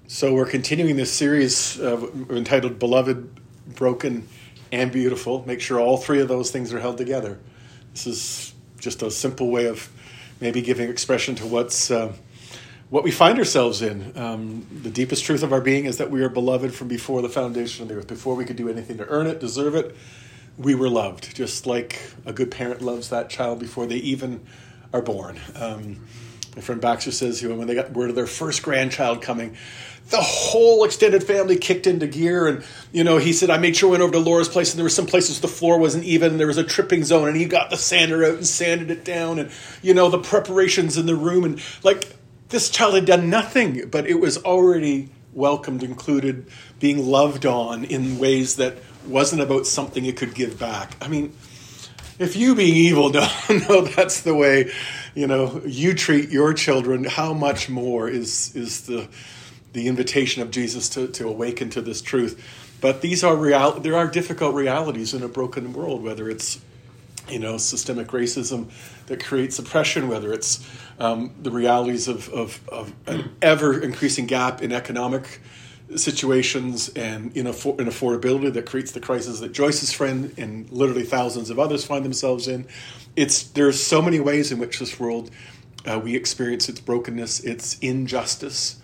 So we're continuing this series entitled Beloved, Broken, and Beautiful. Make sure all three of those things are held together. This is just a simple way of maybe giving expression to what we find ourselves in. The deepest truth of our being is that we are beloved from before the foundation of the earth. Before we could do anything to earn it, deserve it, we were loved. Just like a good parent loves that child before they even are born. My friend Baxter says, when they got word of their first grandchild coming, the whole extended family kicked into gear. And, he said, I made sure I went over to Laura's place, and there were some places the floor wasn't even. There was a tripping zone, and he got the sander out and sanded it down. And, the preparations in the room. And, this child had done nothing, but it was already welcomed, included, being loved on in ways that wasn't about something it could give back. I mean, if you being evil know that's the way, you treat your children, how much more is the invitation of Jesus to awaken to this truth. But there are difficult realities in a broken world, whether it's, systemic racism that creates oppression, whether it's the realities of an ever-increasing gap in economic situations and in affordability that creates the crisis that Joyce's friend and literally thousands of others find themselves in. There's so many ways in which this world, we experience its brokenness, its injustice,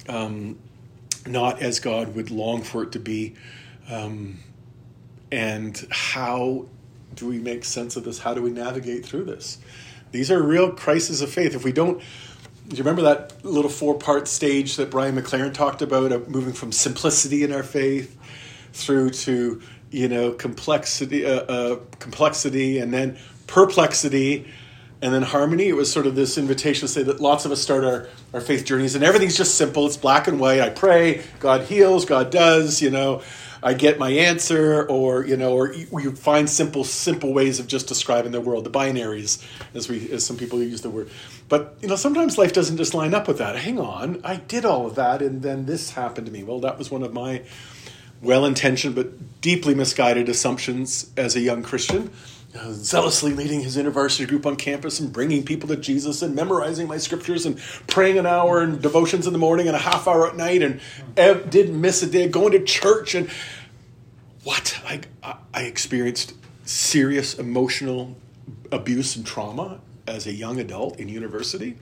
not as God would long for it to be. And how do we make sense of this? How do we navigate through this? These are real crises of faith. If we don't, do you remember that little 4-part stage that Brian McLaren talked about, of moving from simplicity in our faith through to, complexity, and then perplexity, and then harmony? It was sort of this invitation to say that lots of us start our faith journeys and everything's just simple. It's black and white. I pray, God heals, God does, I get my answer, or we find simple ways of just describing the world, the binaries, as some people use the word. But, sometimes life doesn't just line up with that. Hang on, I did all of that, and then this happened to me. Well, that was one of my well-intentioned but deeply misguided assumptions as a young Christian. Zealously leading his InterVarsity group on campus and bringing people to Jesus and memorizing my scriptures and praying an hour and devotions in the morning and a half hour at night, and didn't miss a day, going to church. And I experienced serious emotional abuse and trauma as a young adult in university.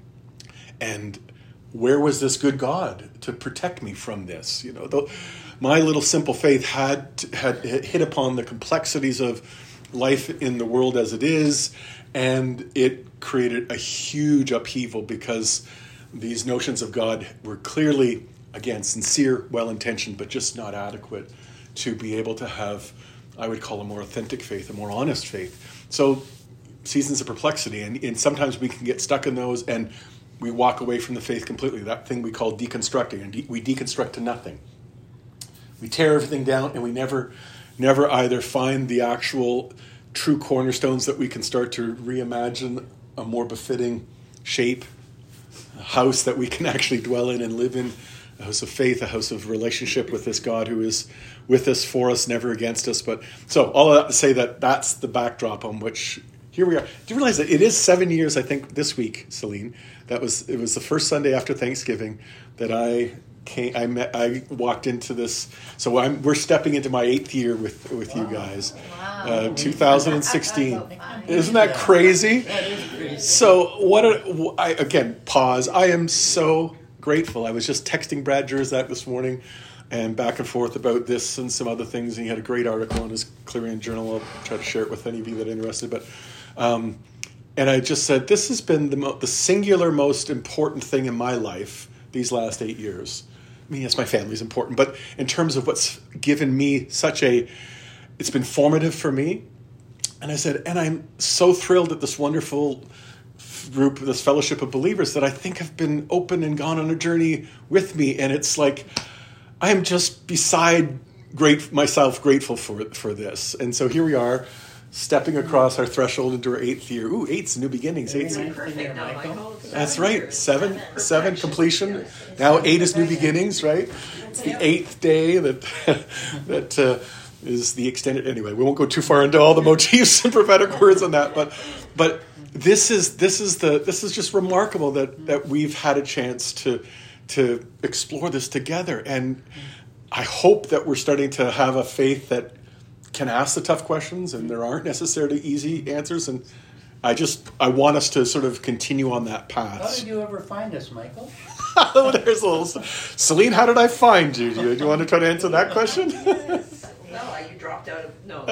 And where was this good God to protect me from this? My little simple faith had hit upon the complexities of life in the world as it is, and it created a huge upheaval because these notions of God were clearly, again, sincere, well-intentioned, but just not adequate to be able to have, I would call, a more authentic faith, a more honest faith. So seasons of perplexity, and sometimes we can get stuck in those and we walk away from the faith completely, that thing we call deconstructing, and we deconstruct to nothing. We tear everything down, and we never either find the actual true cornerstones that we can start to reimagine a more befitting shape, a house that we can actually dwell in and live in, a house of faith, a house of relationship with this God who is with us, for us, never against us. But so all of that to say that that's the backdrop on which here we are. Do you realize that it is 7 years, I think, this week, Celine? It was the first Sunday after Thanksgiving that I walked into this. So we're stepping into my 8th year with you guys. Wow. 2016. Isn't that crazy? That is crazy. So again, pause. I am so grateful. I was just texting Brad Jerzak this morning and back and forth about this and some other things. And he had a great article in his Clarion Journal. I'll try to share it with any of you that are interested. But and I just said, this has been the singular most important thing in my life these last 8 years. I mean, yes, my family's important, but in terms of what's given me it's been formative for me. And I said, and I'm so thrilled that this wonderful group, this fellowship of believers that I think have been open and gone on a journey with me. And it's like, I am just beside myself grateful for this. And so here we are, stepping across our threshold into our 8th year. Ooh, 8's new beginnings. 8's perfect now, Michael. That's right. Seven completion. Now 8 is new beginnings, right? It's the 8th day that is the extended. Anyway, we won't go too far into all the motifs and prophetic words on that, but this is just remarkable that we've had a chance to to explore this together. And I hope that we're starting to have a faith that can ask the tough questions, and there aren't necessarily easy answers. And I want us to sort of continue on that path. How did you ever find us, Michael? Oh, there's a little... Celine, how did I find you? Do you want to try to answer that question? Well, you dropped out of... No.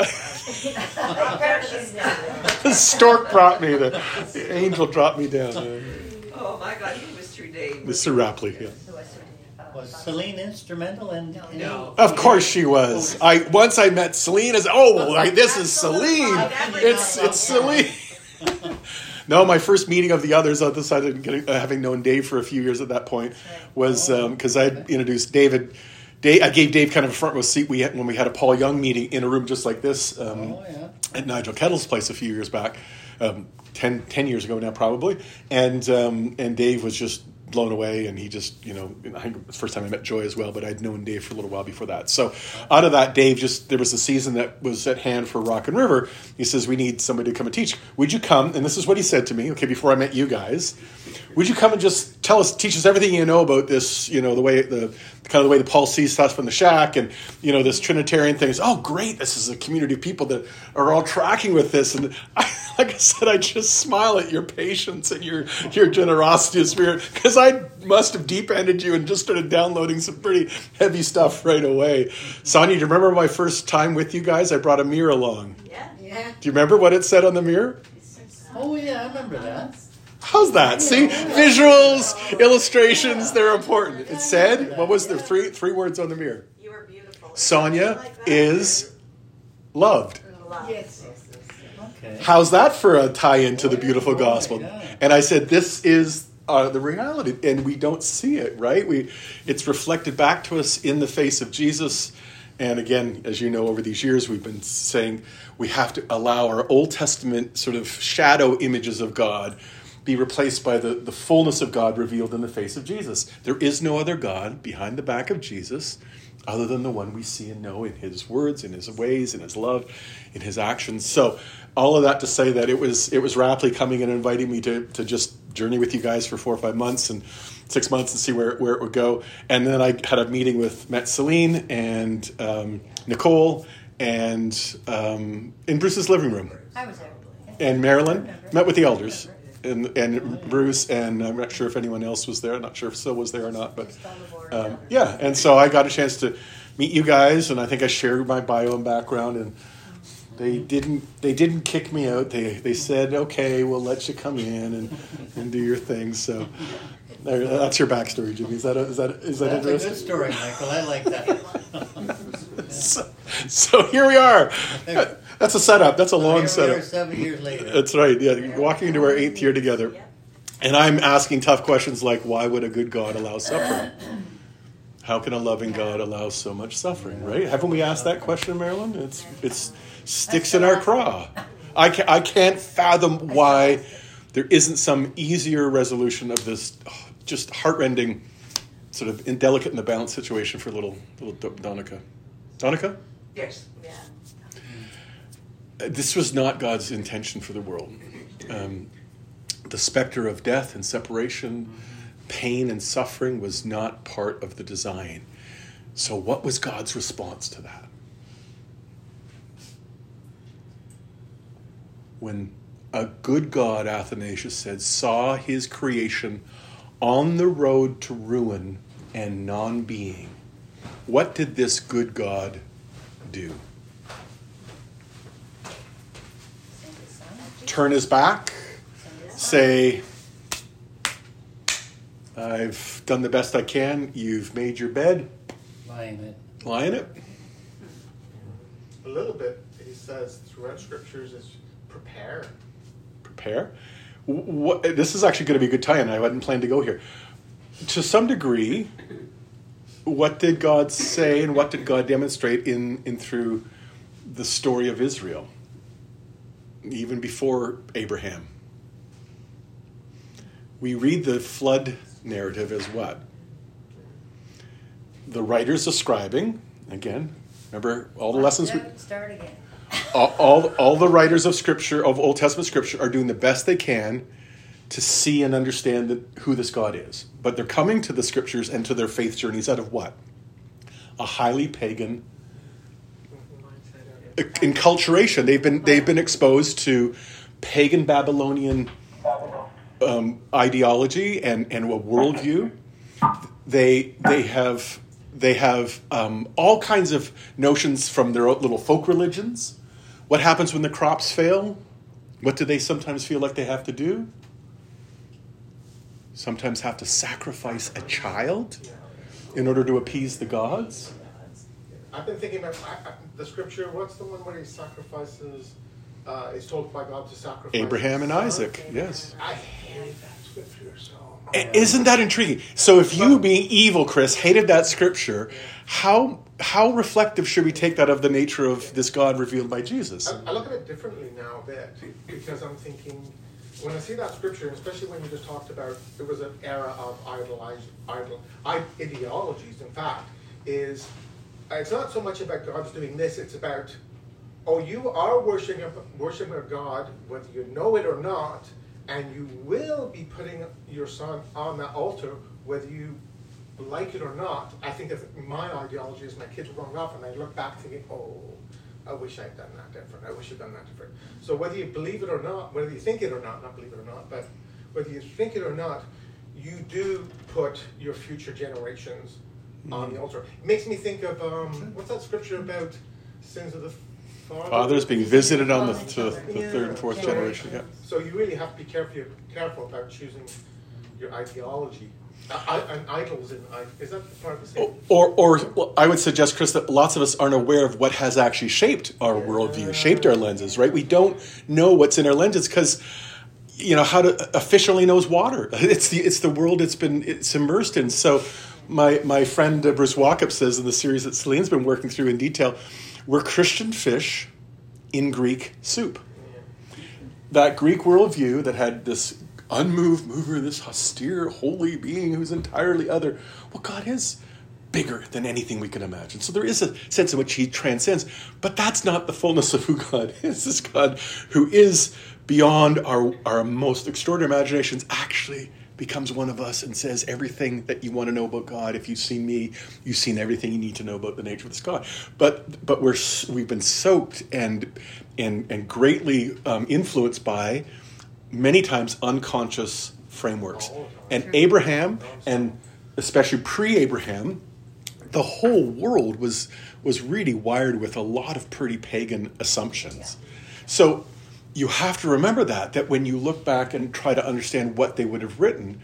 The stork brought me. The angel dropped me down. Oh, my God. He was through Dave. Mr. Rapley, yeah. Was Celine instrumental in... No. Of course she was. Once I met Celine, this is Celine. It's Celine. No, my first meeting of the others, other side of having known Dave for a few years at that point, was because I had introduced David. I gave Dave kind of a front row seat when we had a Paul Young meeting in a room just like this at Nigel Kettle's place a few years back, 10 years ago now probably, and Dave was just blown away, and he just, I think it was the first time I met Joy as well, but I'd known Dave for a little while before that. So out of that, Dave there was a season that was at hand for Rock and River. He says, we need somebody to come and teach. Would you come? And this is what he said to me, before I met you guys. Would you come and just teach us everything you know about this, the way that Paul sees stuff from the shack, and, this Trinitarian thing is, oh, great, this is a community of people that are all tracking with this. And like I said, I just smile at your patience and your generosity of spirit, because I must have deep-ended you and just started downloading some pretty heavy stuff right away. Sonia, do you remember my first time with you guys? I brought a mirror along. Yeah. Do you remember what it said on the mirror? Oh, yeah, I remember that. How's that? See? Visuals, illustrations, they're important. It said, what was the three words on the mirror? You are beautiful. Sonia is loved. Yes. Okay. How's that for a tie-in to the beautiful gospel? And I said, this is the reality, and we don't see it, right? It's reflected back to us in the face of Jesus. And again, as you know, over these years, we've been saying we have to allow our Old Testament sort of shadow images of God be replaced by the fullness of God revealed in the face of Jesus. There is no other God behind the back of Jesus other than the one we see and know in his words, in his ways, in his love, in his actions. So all of that to say that it was Rapley coming and inviting me to just journey with you guys for 4 or 5 months and 6 months and see where it would go. And then I had a meeting with Celine and Nicole and in Bruce's living room. I was there. And Marilyn met with the elders. And Bruce, and I'm not sure if anyone else was there. I'm not sure if Sil was there or not. But and so I got a chance to meet you guys, and I think I shared my bio and background, and they didn't kick me out. They said, okay, we'll let you come in and do your thing. So that's your backstory, Jimmy. Is that That's interesting? a good story, Michael. I like that. So here we are. That's a setup. That's a long Here setup. we are 7 years later. That's right. Yeah, walking into our 8th year together. And I'm asking tough questions like, why would a good God allow suffering? How can a loving God allow so much suffering, right? Haven't we asked that question, Marilyn? It's sticks in our craw. I can't fathom why there isn't some easier resolution of this just heartrending, sort of indelicate in the balance situation for little Donica. Donica? Yes. Yeah. This was not God's intention for the world. The specter of death and separation, pain and suffering was not part of the design. So what was God's response to that? When a good God, Athanasius said, saw his creation on the road to ruin and non-being, what did this good God do? Turn his back, say, I've done the best I can, you've made your bed, Lie in it. A little bit, he says throughout scriptures, is prepare. Prepare? This is actually going to be a good tie-in. I hadn't planned to go here. To some degree, what did God say and what did God demonstrate in through the story of Israel? Even before Abraham. We read the flood narrative as what? The writers ascribing, again, remember all the lessons? Start again. All the writers of Scripture, of Old Testament Scripture, are doing the best they can to see and understand who this God is. But they're coming to the scriptures and to their faith journeys out of what? A highly pagan enculturation. They've been exposed to pagan Babylonian ideology and a worldview. They have all kinds of notions from their little folk religions. What happens when the crops fail? What do they sometimes feel like they have to do? Sometimes have to sacrifice a child in order to appease the gods. I've been thinking about the scripture. What's the one where he sacrifices? Is told by God to sacrifice Abraham and Isaac. Yes. I hate that scripture so much. Isn't that intriguing? So if you, being evil, Chris, hated that scripture, how reflective should we take that of the nature of this God revealed by Jesus? I look at it differently now a bit, because I'm thinking, when I see that scripture, especially when you just talked about there was an era of ideologies, in fact, it's not so much about God's doing this, it's about, you are worshiping a God, whether you know it or not, and you will be putting your son on that altar, whether you like it or not. I think of my ideology as my kids were growing up, and I look back thinking, I wish I'd done that different. I wish I'd done that different. So whether you believe it or not, whether you think it or not believe it or not, but whether you think it or not, you do put your future generations on the altar. It makes me think of, what's that scripture about sins of the fathers being visited on the third and fourth generation. Yeah. So you really have to be careful about choosing your ideology. And idols, is that part of the same? Or I would suggest, Chris, that lots of us aren't aware of what has actually shaped our worldview, shaped our lenses, right? We don't know what's in our lenses because, how to a fish only knows water. It's the world it's immersed in. So my friend Bruce Walkup says in the series that Celine's been working through in detail, we're Christian fish in Greek soup. That Greek worldview that had this unmoved mover, this austere, holy being who's entirely other. Well, God is bigger than anything we can imagine. So there is a sense in which he transcends, but that's not the fullness of who God is. This God who is beyond our most extraordinary imaginations actually becomes one of us and says everything that you want to know about God. If you've seen me, you've seen everything you need to know about the nature of this God. But we've been soaked and greatly influenced by many times unconscious frameworks. And Abraham, and especially pre-Abraham, the whole world was really wired with a lot of pretty pagan assumptions. So you have to remember that when you look back and try to understand what they would have written,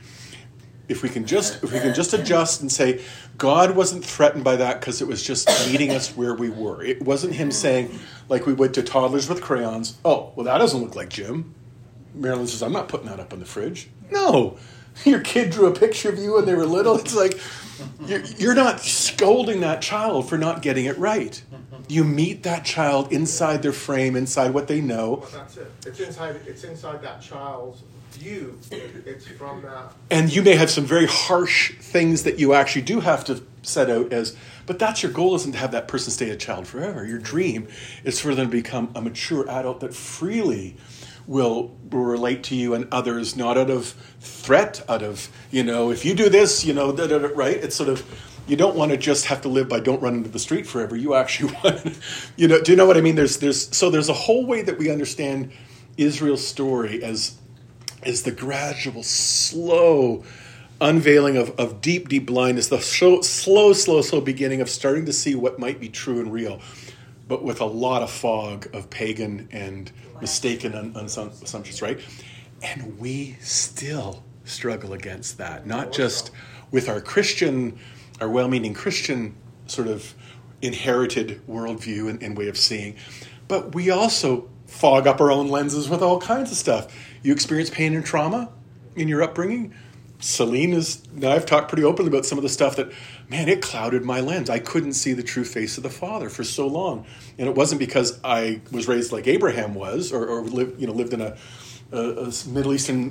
if we can just adjust and say, God wasn't threatened by that because it was just meeting us where we were. It wasn't him saying, like we would to toddlers with crayons, oh, well, that doesn't look like Jim. Marilyn says, I'm not putting that up in the fridge. No, your kid drew a picture of you when they were little. It's like, you're not scolding that child for not getting it right. You meet that child inside their frame, inside what they know. Well, that's it. It's inside that child's view. It's from that. And you may have some very harsh things that you actually do have to set out as, but that's your goal, isn't to have that person stay a child forever. Your dream is for them to become a mature adult that freely will relate to you and others, not out of threat, out of, if you do this, right? It's sort of, you don't want to just have to live by don't run into the street forever. You actually want, do you know what I mean? There's a whole way that we understand Israel's story as the gradual, slow unveiling of deep, deep blindness, the slow beginning of starting to see what might be true and real, but with a lot of fog of pagan and mistaken assumptions, right? And we still struggle against that, not just with our well-meaning Christian sort of inherited worldview and way of seeing, but we also fog up our own lenses with all kinds of stuff. You experience pain and trauma in your upbringing. Celine I've talked pretty openly about some of the stuff that, man, it clouded my lens. I couldn't see the true face of the Father for so long. And it wasn't because I was raised like Abraham was or lived in a Middle Eastern,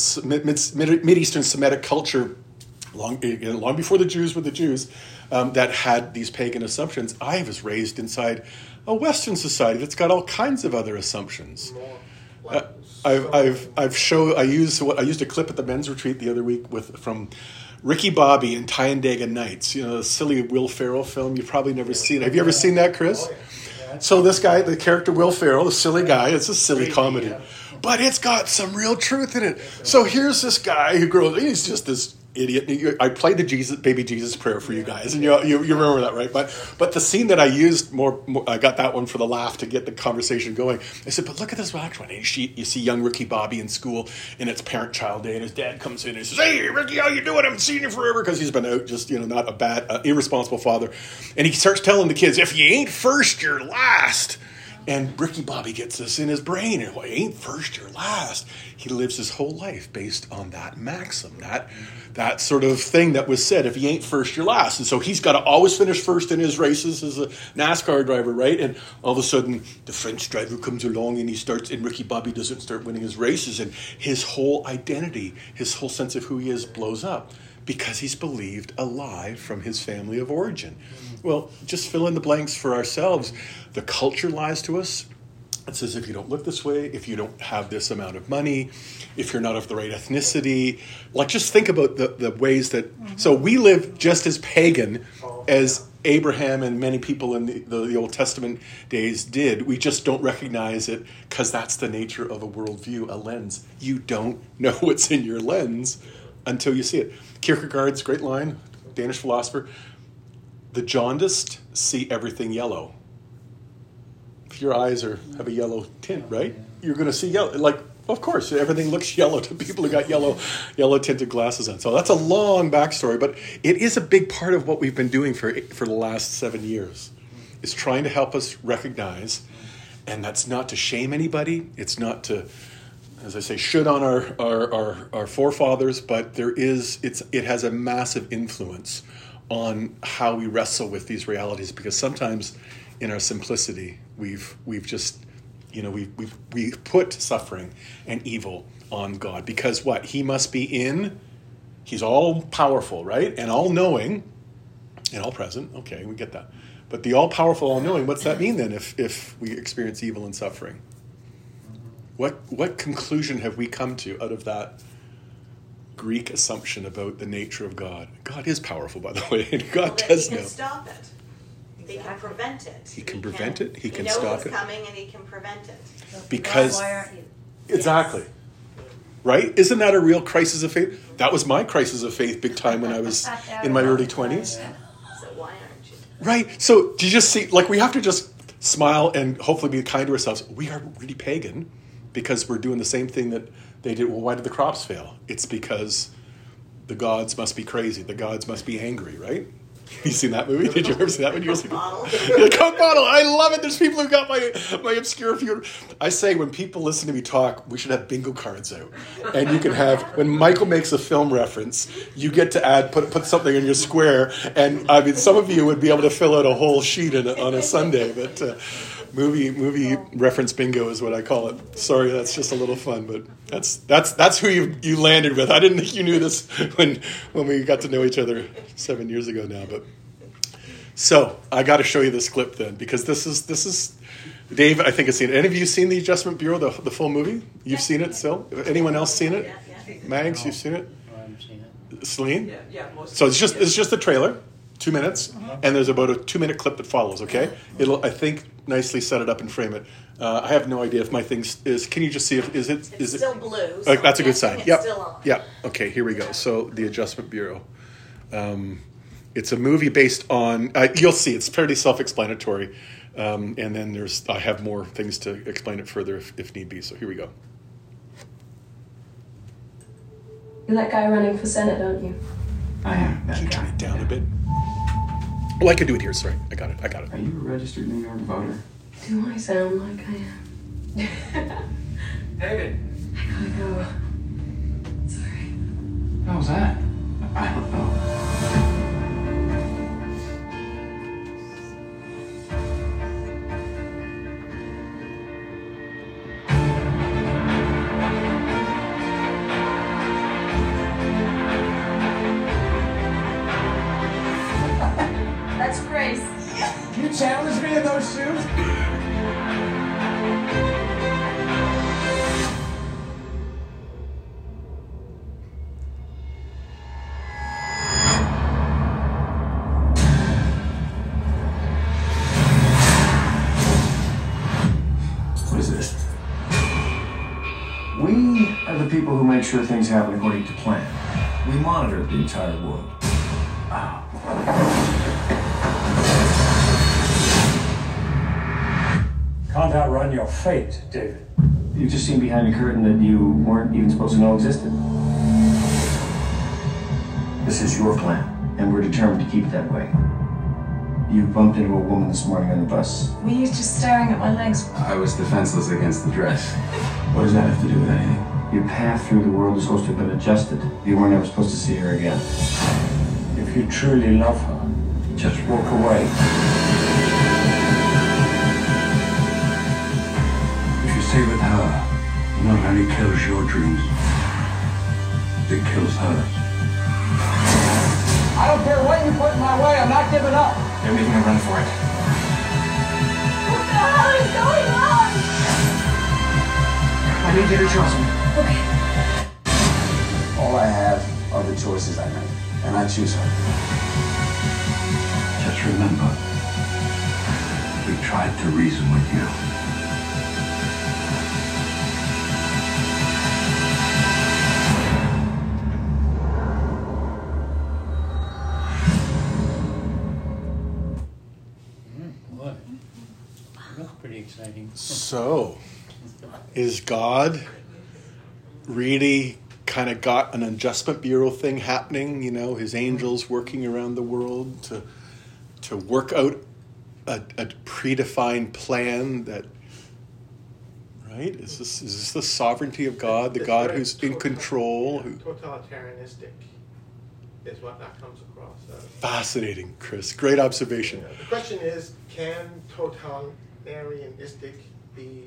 Mid-Eastern Semitic culture long before the Jews were the Jews that had these pagan assumptions. I was raised inside a Western society that's got all kinds of other assumptions. More I used a clip at the men's retreat the other week from Ricky Bobby and Tyendega Nights. You know, the silly Will Ferrell film. You've probably never seen it. Have you ever seen that, Chris? Oh, yeah. So this guy, the character Will Ferrell, the silly guy, it's a silly comedy. But it's got some real truth in it. So here's this guy who grows, he's just this idiot. I played the baby Jesus prayer for you guys, and you remember that, right? But the scene that I used more, I got that one for the laugh to get the conversation going. I said, but look at this last one. And you see young Ricky Bobby in school, and it's parent-child day, and his dad comes in and says, hey, Ricky, how you doing? I haven't seen you forever, because he's been out, just, not a bad, irresponsible father. And he starts telling the kids, if you ain't first, you're last. And Ricky Bobby gets this in his brain. And, well, you ain't first, you're last. He lives his whole life based on that maxim, that sort of thing that was said, if you ain't first, you're last. And so he's got to always finish first in his races as a NASCAR driver, right? And all of a sudden, the French driver comes along and Ricky Bobby doesn't start winning his races. And his whole identity, his whole sense of who he is blows up because he's believed a lie from his family of origin. Well, just fill in the blanks for ourselves. The culture lies to us. It says if you don't look this way, if you don't have this amount of money, if you're not of the right ethnicity, like just think about the ways that... So we live just as pagan as Abraham and many people in the Old Testament days did. We just don't recognize it because that's the nature of a worldview, a lens. You don't know what's in your lens until you see it. Kierkegaard's great line, Danish philosopher, the jaundiced see everything yellow. If your eyes have a yellow tint, right? You're going to see yellow. Like, of course, everything looks yellow to people who got yellow tinted glasses on. So that's a long backstory, but it is a big part of what we've been doing for the last 7 years, is trying to help us recognize, and that's not to shame anybody. It's not to, as I say, should on our forefathers, but it has a massive influence on how we wrestle with these realities, because sometimes in our simplicity we've just we've put suffering and evil on God, because what he must be he's all powerful, right, and all knowing and all present. Okay, we get that, but the all powerful, all knowing, what's that mean then if we experience evil and suffering? What conclusion have we come to out of that Greek assumption about the nature of God? God is powerful, by the way, and God does know. He can stop it. He can prevent it. He can prevent it. He can stop it. He knows it. what's coming, and he can prevent it. Because why aren't you? Exactly. Yes. Right? Isn't that a real crisis of faith? That was my crisis of faith big time when I was in my early 20s. So why aren't you? Right. So do you just see, like, we have to just smile and hopefully be kind to ourselves. We are really pagan because we're doing the same thing that they did. Well, why did the crops fail? It's because the gods must be crazy. The gods must be angry, right? You seen that movie? Did you ever see that one years ago? The Coke bottle. I love it. There's people who got my obscure few. I say when people listen to me talk, we should have bingo cards out, and you can have, when Michael makes a film reference, you get to put something in your square, and I mean some of you would be able to fill out a whole sheet on a Sunday, but. Movie reference bingo is what I call it. Sorry, that's just a little fun, but that's who you landed with. I didn't think you knew this when we got to know each other 7 years ago now. But so I got to show you this clip then, because this is Dave, I think has seen it. Any of you seen the Adjustment Bureau, the full movie? You've seen it still? Anyone else seen it? Yeah. Mags, you've seen it? I haven't seen it. Celine? Yeah. Most So it's just a trailer. 2 minutes, and there's about a 2-minute clip that follows, okay? It'll, I think, nicely set it up and frame it. I have no idea if my thing is, can you just see if, is it? It's still blue. So That's a good sign. It's Yep. still on. Yeah, okay, here we go. So, The Adjustment Bureau. It's a movie based on, you'll see, it's fairly self-explanatory. And then I have more things to explain it further if need be, so here we go. You're that guy running for Senate, aren't you? I am. Can you turn it down a bit? Oh, I can do it here. Sorry, I got it. Are you a registered New York voter? Do I sound like I am? David. I gotta go. Sorry. How was that? I don't know. That's Grace. You challenged me in those shoes? people who make sure things happen according to plan. We monitor the entire world. Can't outrun your fate, David. You've just seen behind a curtain that you weren't even supposed to know existed. This is your plan, and we're determined to keep it that way. You bumped into a woman this morning on the bus. Were you just staring at my legs? I was defenseless against the dress. What does that have to do with anything? Your path through the world is supposed to have been adjusted. You weren't ever supposed to see her again. If you truly love her, just walk away. If you stay with her, it not only kills your dreams, it kills hers. I don't care what you put in my way, I'm not giving up. They're making a run for it. What the hell is going on? I need you to trust me. Okay. All I have are the choices I make, and I choose her. Just remember, we tried to reason with you. Boy, that's pretty exciting. So, is God really kind of got an adjustment bureau thing happening? You know, his angels working around the world to work out a predefined plan that, right? Is this the sovereignty of God, the God who's in control? Totalitarianistic is what that comes across as. Fascinating, Chris. Great observation. The question is, can totalitarianistic be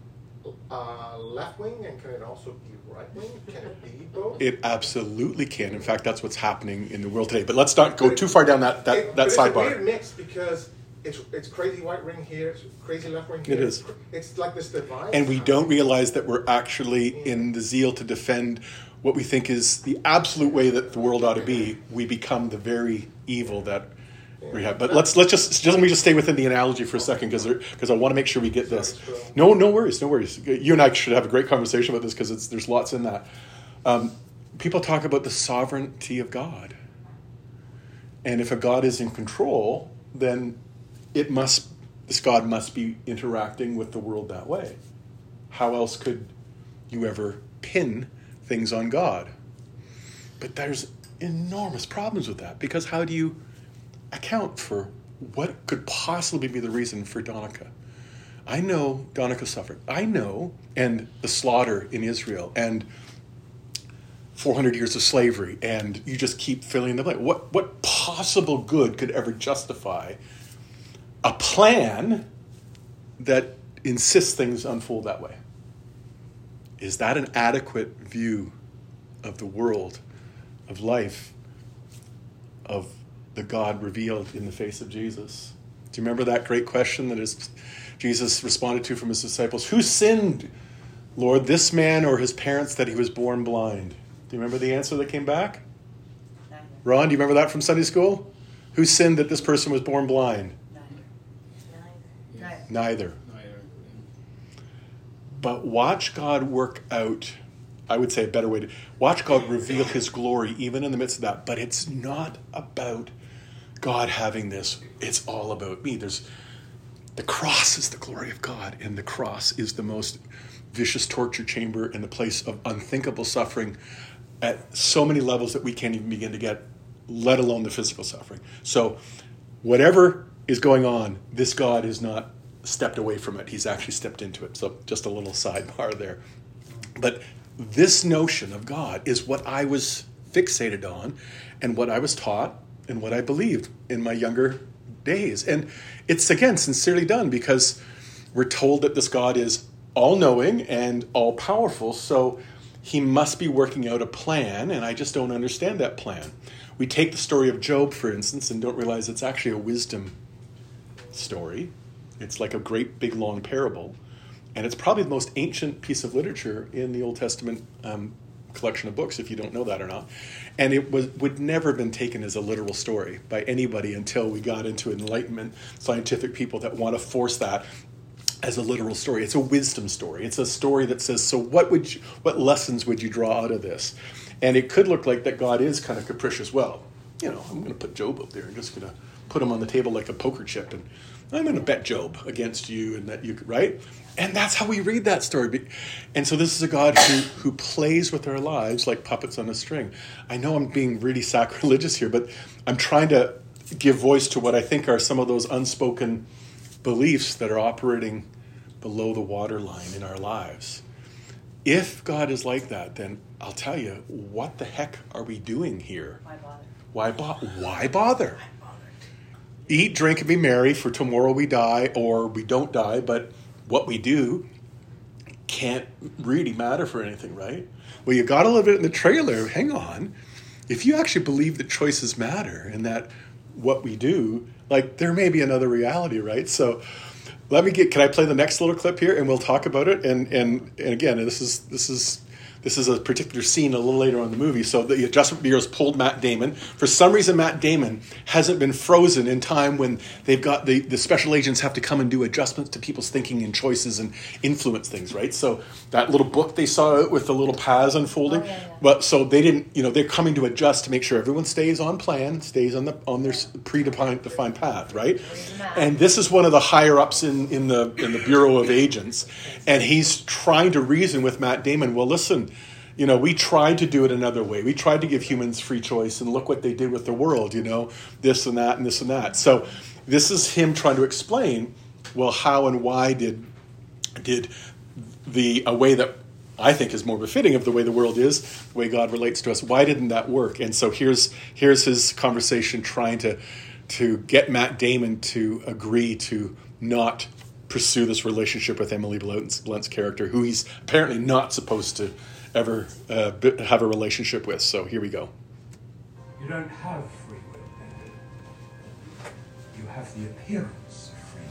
left-wing, and can it also be right-wing? Can it be both? It absolutely can. In fact, that's what's happening in the world today. But let's not go too far down that But sidebar. it's a weird mix because it's crazy right wing here, it's crazy left wing here. It is. It's like this divide. And we don't realize that we're actually, in the zeal to defend what we think is the absolute way that the world ought to be, we become the very evil that we have. But let me just stay within the analogy for a second, because I want to make sure we get this. No worries. You and I should have a great conversation about this, because there's lots in that. People talk about the sovereignty of God, and if a God is in control, then this God must be interacting with the world that way. How else could you ever pin things on God? But there's enormous problems with that, because how do you account for what could possibly be the reason for Donica? I know Donica suffered. I know, and the slaughter in Israel, and 400 years of slavery, and you just keep filling the blank. What possible good could ever justify a plan that insists things unfold that way? Is that an adequate view of the world, of life, of the God revealed in the face of Jesus? Do you remember that great question that Jesus responded to from his disciples? Who sinned, Lord, this man or his parents, that he was born blind? Do you remember the answer that came back? Neither. Ron, do you remember that from Sunday school? Who sinned that this person was born blind? Neither. But watch God work out, I would say a better way to, watch God reveal his glory even in the midst of that. But it's not about God having this. It's all about me. The cross is the glory of God, and the cross is the most vicious torture chamber and the place of unthinkable suffering at so many levels that we can't even begin to get, let alone the physical suffering. So whatever is going on, this God is not stepped away from it. He's actually stepped into it. So just a little sidebar there. But this notion of God is what I was fixated on, and what I was taught, and what I believed in my younger days. And it's, again, sincerely done, because we're told that this God is all-knowing and all-powerful, so he must be working out a plan, and I just don't understand that plan. We take the story of Job, for instance, and don't realize it's actually a wisdom story. It's like a great, big, long parable. And it's probably the most ancient piece of literature in the Old Testament collection of books, if you don't know that or not. And it would never have been taken as a literal story by anybody until we got into Enlightenment scientific people that want to force that. as a literal story. It's a wisdom story. It's a story that says, so what lessons would you draw out of this? And it could look like that God is kind of capricious. Well, I'm going to put Job up there. I'm just going to put him on the table like a poker chip, and I'm going to bet Job against you, and that you could, right? And that's how we read that story. And so this is a God who plays with our lives like puppets on a string. I know I'm being really sacrilegious here, but I'm trying to give voice to what I think are some of those unspoken beliefs that are operating below the waterline in our lives. If God is like that, then I'll tell you, what the heck are we doing here? Why bother? Eat, drink, and be merry, for tomorrow we die, or we don't die, but what we do can't really matter for anything, right? Well, you got to live it in the trailer. Hang on. If you actually believe that choices matter and that what we do, like, there may be another reality, right? So can I play the next little clip here, and we'll talk about it? And again, this is a particular scene a little later on in the movie. So the Adjustment Bureau's pulled Matt Damon. For some reason, Matt Damon hasn't been frozen in time when they've got the special agents have to come and do adjustments to people's thinking and choices and influence things, right? So that little book they saw out with the little paths unfolding. But so they didn't, they're coming to adjust to make sure everyone stays on plan, stays on their predefined path, right? And this is one of the higher ups in the Bureau of Agents, and he's trying to reason with Matt Damon. Well, listen. We tried to do it another way. We tried to give humans free choice, and look what they did with the world, this and that and this and that. So this is him trying to explain, well, how and why did a way that I think is more befitting of the way the world is, the way God relates to us, why didn't that work? And so here's his conversation trying to get Matt Damon to agree to not pursue this relationship with Emily Blunt's character, who he's apparently not supposed to ever have a relationship with. So here we go. You don't have free will, David. You have the appearance of free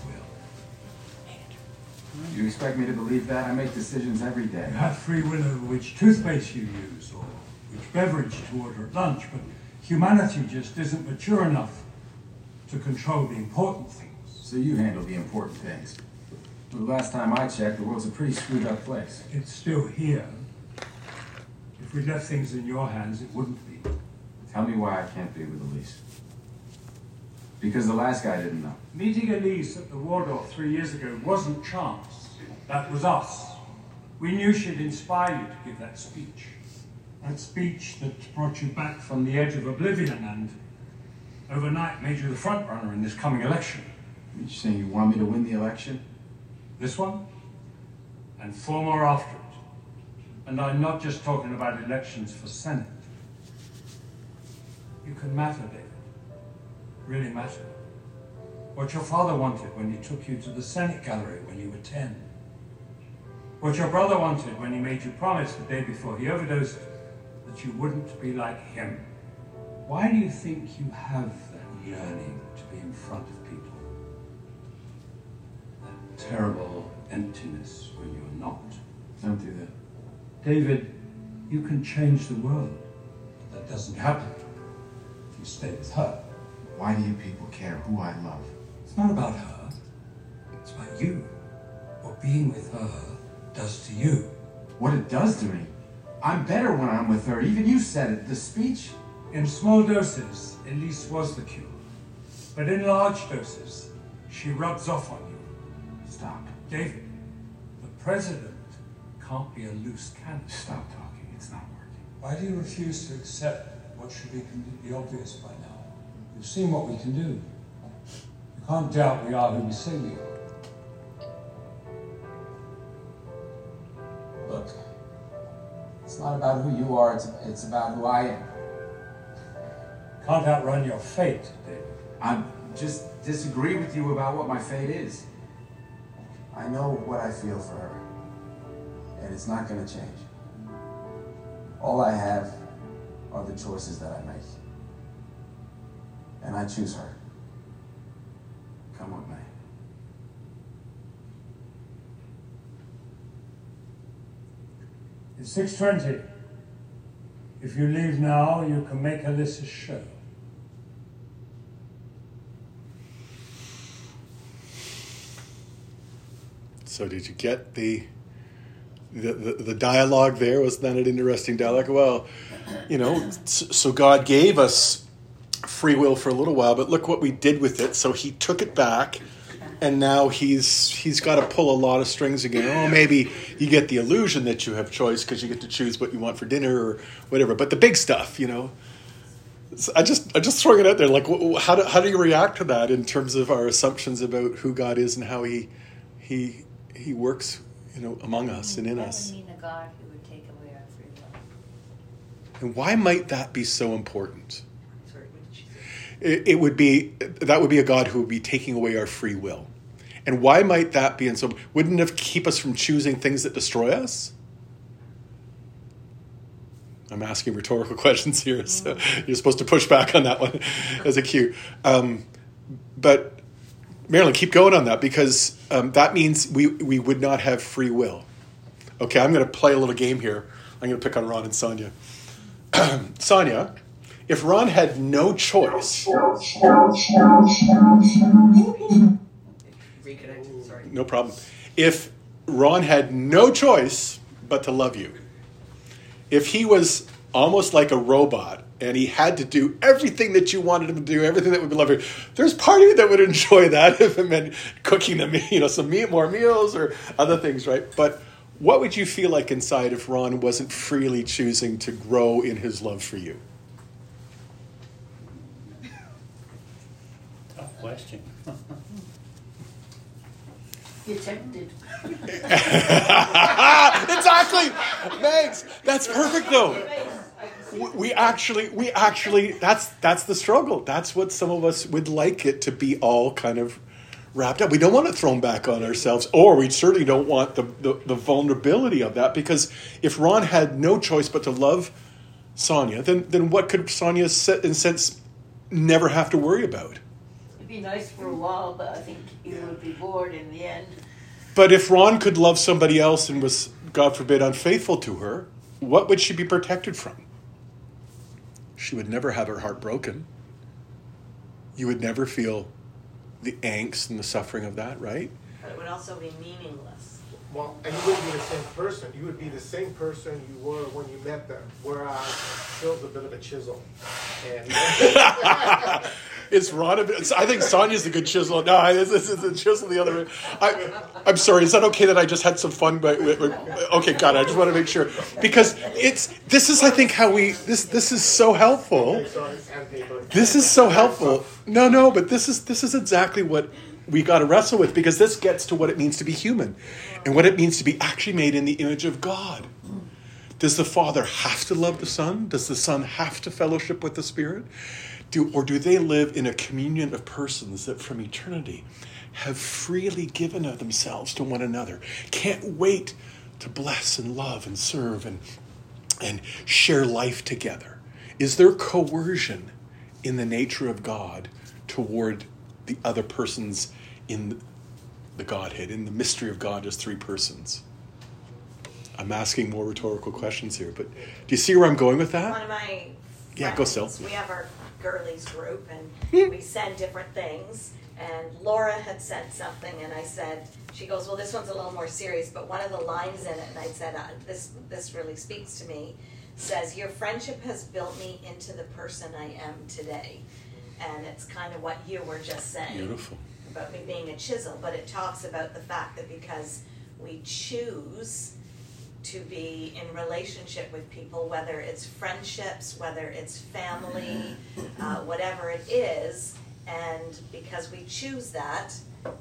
will. You expect me to believe that? I make decisions every day. You have free will over which toothpaste you use or which beverage to order at lunch, but humanity just isn't mature enough to control the important things. So you handle the important things. The last time I checked, the world's a pretty screwed up place. It's still here. If we left things in your hands, it wouldn't be. Tell me why I can't be with Elise. Because the last guy didn't know. Meeting Elise at the Waldorf 3 years ago wasn't chance. That was us. We knew she'd inspire you to give that speech. That speech that brought you back from the edge of oblivion and overnight made you the front runner in this coming election. You're saying you want me to win the election? This one? And 4 more after it. And I'm not just talking about elections for Senate. You can matter, David. Really matter. What your father wanted when he took you to the Senate gallery when you were 10. What your brother wanted when he made you promise the day before he overdosed that you wouldn't be like him. Why do you think you have that yearning to be in front of people? That terrible emptiness when you're not. Don't do that. David, you can change the world. But that doesn't happen if you stay with her. Why do you people care who I love? It's not about her. It's about you. What being with her does to you. What it does to me? I'm better when I'm with her. Even you said it. The speech? In small doses, Elise was the cure. But in large doses, she rubs off on you. Stop. David, the president can't be a loose cannon. Stop talking. It's not working. Why do you refuse to accept what should be completely obvious by now? You've seen what we can do. You can't doubt we are who we say we are. Look, it's not about who you are, it's about who I am. Can't outrun your fate, David. I just disagree with you about what my fate is. I know what I feel for her, and it's not going to change. All I have are the choices that I make. And I choose her. Come with me. It's 6:20. If you leave now, you can make Alyssa's show. So did you get the dialogue there? Wasn't that an interesting dialogue? Well, so God gave us free will for a little while, but look what we did with it. So he took it back, and now he's got to pull a lot of strings again. Oh, maybe you get the illusion that you have choice because you get to choose what you want for dinner or whatever. But the big stuff, I just throwing it out there. Like, how do you react to that in terms of our assumptions about who God is and how he works, among us and in us? That would mean a God who would take away our free will. And why might that be so important? That would be a God who would be taking away our free will. And why might that be? And so wouldn't it keep us from choosing things that destroy us? I'm asking rhetorical questions here, so you're supposed to push back on that one as a cue. But Marilyn, keep going on that, because that means we would not have free will. Okay, I'm going to play a little game here. I'm going to pick on Ron and Sonia. Sonia, if Ron had no choice... Reconnected, sorry. No problem. If Ron had no choice but to love you, if he was almost like a robot and he had to do everything that you wanted him to do, everything that would be lovely, there's part of you that would enjoy that if it meant cooking them, more meals or other things, right? But what would you feel like inside if Ron wasn't freely choosing to grow in his love for you? Tough question. You're tempted. Exactly. Thanks. That's perfect, though. We actually, that's the struggle. That's what some of us would like it to be all kind of wrapped up. We don't want it thrown back on ourselves, or we certainly don't want the vulnerability of that, because if Ron had no choice but to love Sonia, then what could Sonia, in a sense, never have to worry about? It'd be nice for a while, but I think you would be bored in the end. But if Ron could love somebody else and was, God forbid, unfaithful to her, what would she be protected from? She would never have her heart broken. You would never feel the angst and the suffering of that, right? But it would also be meaningless. Well, and you wouldn't be the same person. You would be the same person you were when you met them, whereas Phil's a bit of a chisel. And Is Ron I think Sonia's a good chisel. No, this is a chisel the other way. I'm sorry, is that okay that I just had some fun? But okay, got it. I just want to make sure. Because this is, I think, how this is so helpful. This is so helpful. No, but this is exactly what we got to wrestle with, because this gets to what it means to be human and what it means to be actually made in the image of God. Does the Father have to love the Son? Does the Son have to fellowship with the Spirit? Or do they live in a communion of persons that from eternity have freely given of themselves to one another, can't wait to bless and love and serve and share life together? Is there coercion in the nature of God toward the other persons in the Godhead, in the mystery of God as three persons? I'm asking more rhetorical questions here, but do you see where I'm going with that? One of my Go, Sil. We have our girlies group, and we send different things. And Laura had sent something, and I said, she goes, well, this one's a little more serious, but one of the lines in it, and I said, this really speaks to me, says, your friendship has built me into the person I am today. And it's kind of what you were just saying. Beautiful. About me being a chisel, but it talks about the fact that because we choose to be in relationship with people, whether it's friendships, whether it's family, whatever it is, and because we choose that,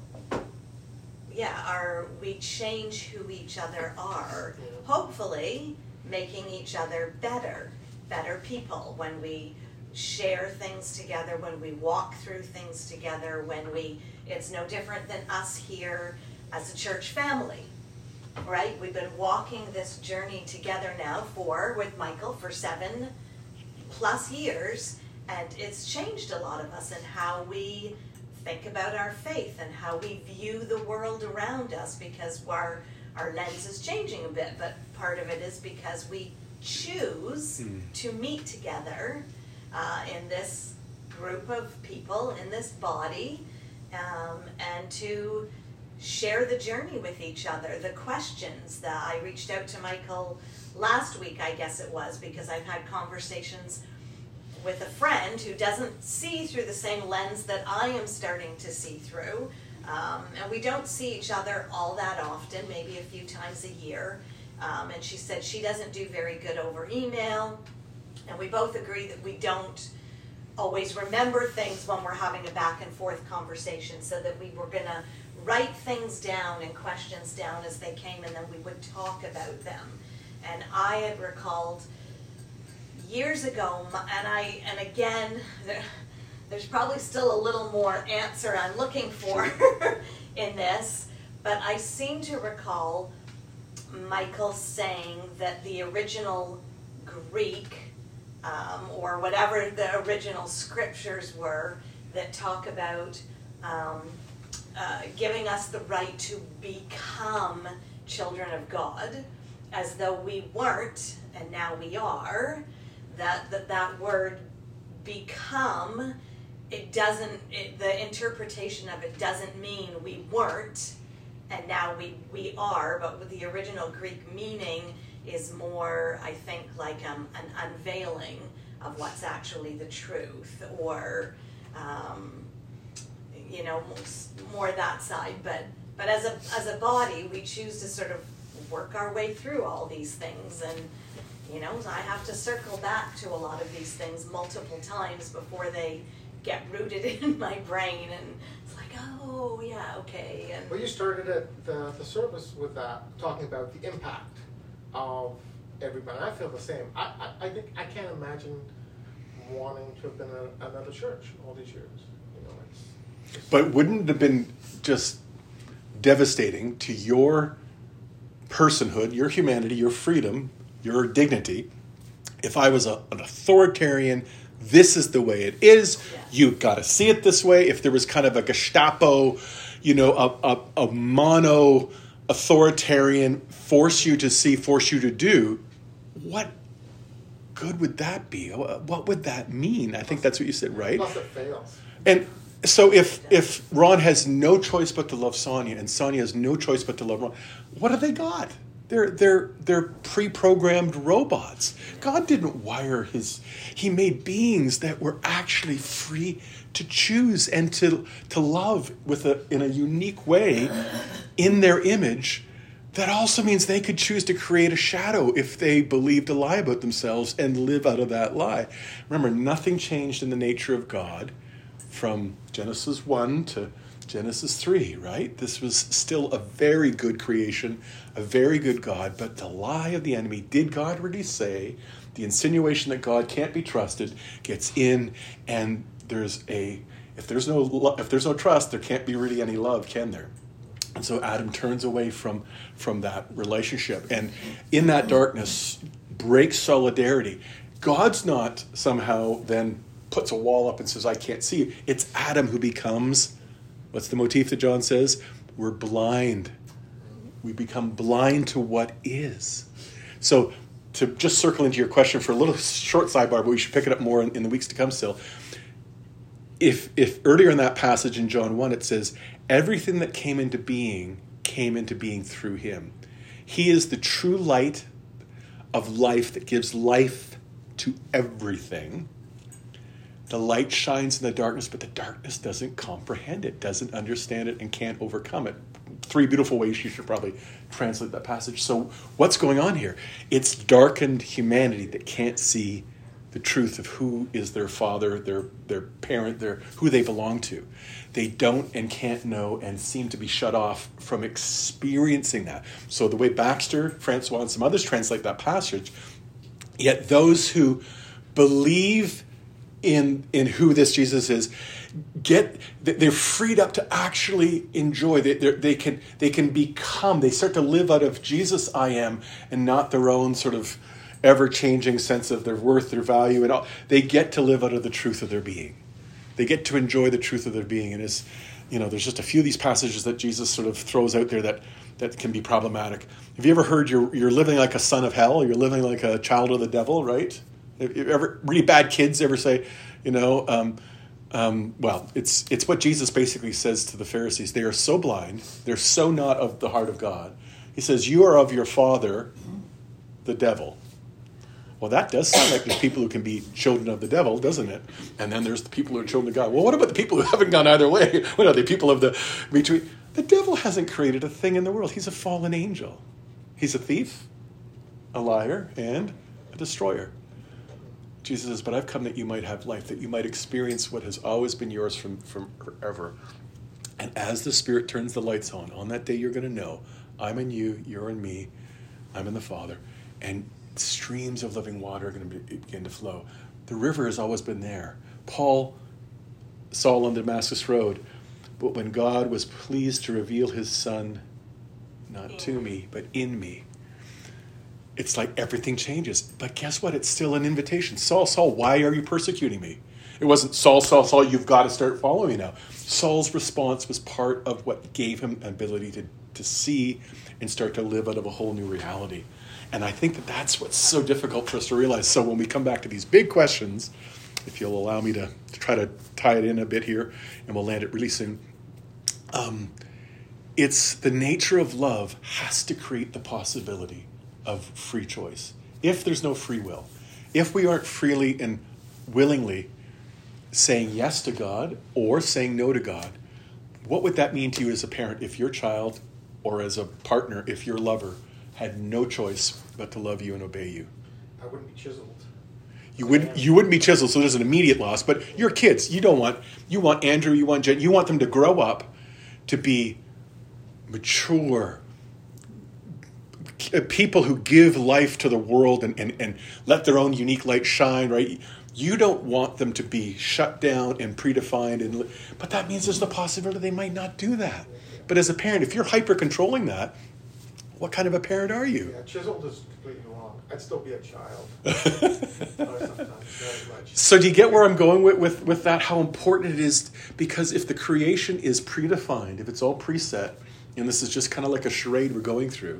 we change who each other are, hopefully making each other better people when we share things together, when we walk through things together, it's no different than us here as a church family. Right? We've been walking this journey together now with Michael for 7+ years, and it's changed a lot of us in how we think about our faith and how we view the world around us, because our lens is changing a bit, but part of it is because we choose to meet together in this group of people, in this body, and to share the journey with each other, the questions that I reached out to Michael last week, I guess it was, because I've had conversations with a friend who doesn't see through the same lens that I am starting to see through. And we don't see each other all that often, maybe a few times a year. And she said she doesn't do very good over email. And we both agree that we don't always remember things when we're having a back and forth conversation, so that we were going to write things down and questions down as they came, and then we would talk about them. And I had recalled years ago, and again, there's probably still a little more answer I'm looking for in this, but I seem to recall Michael saying that the original Greek, or whatever the original scriptures were that talk about giving us the right to become children of God, as though we weren't and now we are, that word become, the interpretation of it doesn't mean we weren't and now we are, but with the original Greek meaning is more, I think, like an unveiling of what's actually the truth, or more that side. But as a body, we choose to sort of work our way through all these things, and I have to circle back to a lot of these things multiple times before they get rooted in my brain, and it's like, oh yeah, okay. And well, you started at the service with that, talking about the impact of everybody. I feel the same. I think I can't imagine wanting to have been at another church all these years. But wouldn't it have been just devastating to your personhood, your humanity, your freedom, your dignity, if I was an authoritarian, this is the way it is, you've got to see it this way? If there was kind of a Gestapo, a mono authoritarian, force you to see, force you to do, what good would that be? What would that mean? I think that's what you said, right? Plus it fails. And so if Ron has no choice but to love Sonia, and Sonia has no choice but to love Ron, what have they got? They're pre-programmed robots. God didn't wire he made beings that were actually free to choose and to love in a unique way in their image. That also means they could choose to create a shadow if they believed a lie about themselves and live out of that lie. Remember, nothing changed in the nature of God from Genesis 1 to Genesis 3, right? This was still a very good creation, a very good God, but the lie of the enemy, did God really say? The insinuation that God can't be trusted gets in, and if there's no trust, there can't be really any love, can there? And so Adam turns away from that relationship, and in that darkness breaks solidarity. God's not somehow then puts a wall up and says, I can't see you. It's Adam who becomes, what's the motif that John says? We're blind. We become blind to what is. So to just circle into your question for a little short sidebar, but we should pick it up more in the weeks to come still. If earlier in that passage in John 1, it says, everything that came into being through him. He is the true light of life that gives life to everything. The light shines in the darkness, but the darkness doesn't comprehend it, doesn't understand it, and can't overcome it. 3 beautiful ways you should probably translate that passage. So what's going on here? It's darkened humanity that can't see the truth of who is their father, their parent, who they belong to. They don't and can't know and seem to be shut off from experiencing that. So the way Baxter, Francois, and some others translate that passage, yet those who believe in who this Jesus is, they're freed up to actually enjoy. They can become. They start to live out of Jesus I am, and not their own sort of ever-changing sense of their worth, their value, and all. They get to live out of the truth of their being. They get to enjoy the truth of their being. And there's just a few of these passages that Jesus sort of throws out there that can be problematic. Have you ever heard you're living like a son of hell? You're living like a child of the devil, right? Really bad kids ever say, Well, it's what Jesus basically says to the Pharisees. They are so blind. They're so not of the heart of God. He says, you are of your father, the devil. Well, that does sound like there's people who can be children of the devil, doesn't it? And then there's the people who are children of God. Well, what about the people who haven't gone either way? What are they, people of the between? The devil hasn't created a thing in the world. He's a fallen angel. He's a thief, a liar, and a destroyer. Jesus says, but I've come that you might have life, that you might experience what has always been yours from forever. And as the Spirit turns the lights on that day you're going to know, I'm in you, you're in me, I'm in the Father, and streams of living water are going to begin to flow. The river has always been there. Paul saw on the Damascus Road, but when God was pleased to reveal his Son, not to me, but in me, it's like everything changes. But guess what? It's still an invitation. Saul, Saul, why are you persecuting me? It wasn't, Saul, Saul, Saul, you've got to start following me now. Saul's response was part of what gave him an ability to see and start to live out of a whole new reality. And I think that that's what's so difficult for us to realize. So when we come back to these big questions, if you'll allow me to try to tie it in a bit here, and we'll land it really soon. It's the nature of love has to create the possibility of free choice. If there's no free will, if we aren't freely and willingly saying yes to God or saying no to God, what would that mean to you as a parent if your child, or as a partner, if your lover had no choice but to love you and obey you? I wouldn't be chiseled. You wouldn't be chiseled, so there's an immediate loss. But your kids, you want Andrew, you want Jen, you want them to grow up to be mature people who give life to the world and let their own unique light shine, right? You don't want them to be shut down and predefined, but that means there's the possibility they might not do that. But as a parent, if you're hyper-controlling that, what kind of a parent are you? Yeah, chiseled is completely wrong. I'd still be a child. Sometimes, very much. So do you get where I'm going with that? How important it is? Because if the creation is predefined, if it's all preset, and this is just kind of like a charade we're going through,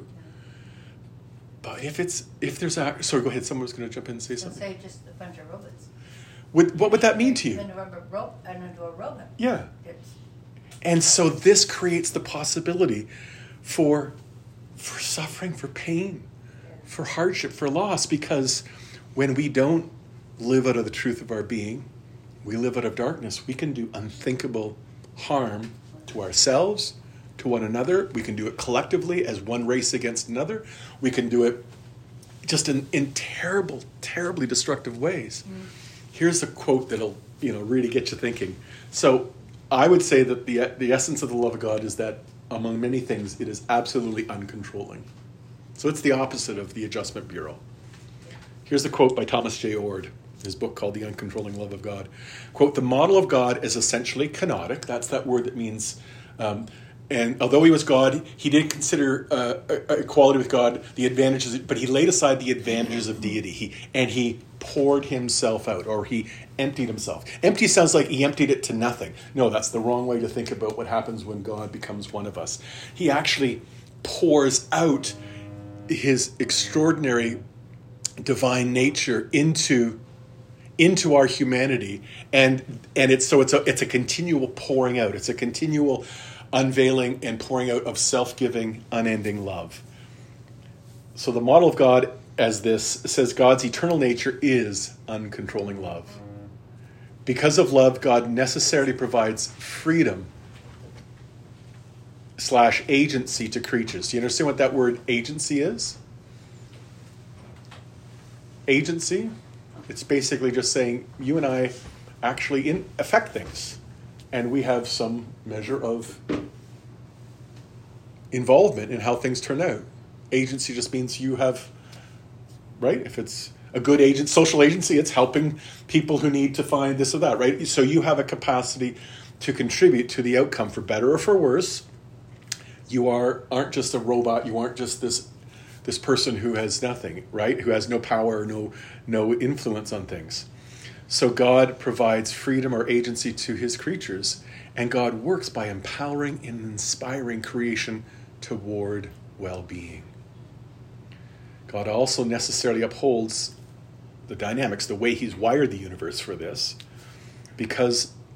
but if sorry, go ahead. Someone was going to jump in and say something. Say just a bunch of robots. What would that mean to you? Into a robot. Yeah. And so this creates the possibility for suffering, for pain, for hardship, for loss, because when we don't live out of the truth of our being, we live out of darkness, we can do unthinkable harm to ourselves, to one another. We can do it collectively as one race against another. We can do it just in terrible, terribly destructive ways. Here's a quote that'll really get you thinking. So I would say that the essence of the love of God is that, among many things, it is absolutely uncontrolling. So it's the opposite of the Adjustment Bureau. Here's a quote by Thomas J. Ord, his book called The Uncontrolling Love of God. Quote, the model of God is essentially kenotic. That's that word that means... and although he was God, he did consider equality with God, the advantages, but he laid aside the advantages of deity. He poured himself out, or he emptied himself. Empty sounds like he emptied it to nothing. No, that's the wrong way to think about what happens when God becomes one of us. He actually pours out his extraordinary divine nature into our humanity, and it's a continual pouring out. It's a continual unveiling and pouring out of self-giving, unending love. So the model of God as this says God's eternal nature is uncontrolling love. Because of love, God necessarily provides freedom / agency to creatures. Do you understand what that word agency is? Agency? It's basically just saying you and I actually affect things. And we have some measure of involvement in how things turn out. Agency just means you have, right? If it's a good agent, social agency, it's helping people who need to find this or that, right? So you have a capacity to contribute to the outcome for better or for worse. You aren't just a robot. You aren't just this person who has nothing, right? Who has no power or no influence on things. So God provides freedom or agency to his creatures, and God works by empowering and inspiring creation toward well-being. God also necessarily upholds the dynamics, the way he's wired the universe for this, because